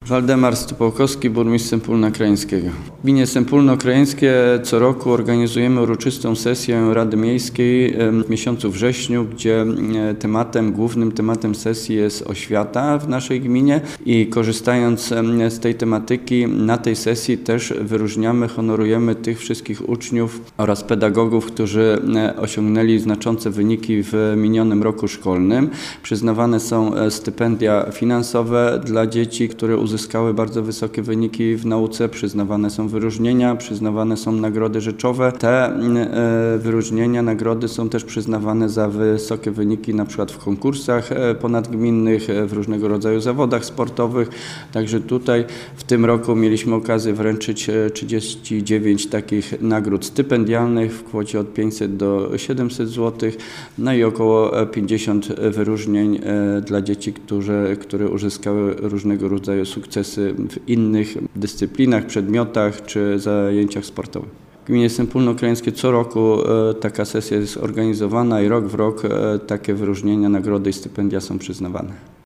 Waldemar Stupałkowski, burmistrz Sępólna Krajeńskiego. W gminie Sępólno Krajeńskie co roku organizujemy uroczystą sesję Rady Miejskiej w miesiącu wrześniu, gdzie głównym tematem sesji jest oświata w naszej gminie i korzystając z tej tematyki na tej sesji też wyróżniamy, honorujemy tych wszystkich uczniów oraz pedagogów, którzy osiągnęli znaczące wyniki w minionym roku szkolnym. Przyznawane są stypendia finansowe dla dzieci, które uzyskały bardzo wysokie wyniki w nauce, przyznawane są wyróżnienia, przyznawane są nagrody rzeczowe. Te wyróżnienia, nagrody są też przyznawane za wysokie wyniki na przykład w konkursach ponadgminnych, w różnego rodzaju zawodach sportowych. Także tutaj w tym roku mieliśmy okazję wręczyć 39 takich nagród stypendialnych w kwocie od 500 do 700 zł, no i około 50 wyróżnień dla dzieci, które uzyskały różnego rodzaju sukcesy w innych dyscyplinach, przedmiotach czy zajęciach sportowych. W gminie Sępólno Krajeńskie co roku taka sesja jest organizowana i rok w rok takie wyróżnienia, nagrody i stypendia są przyznawane.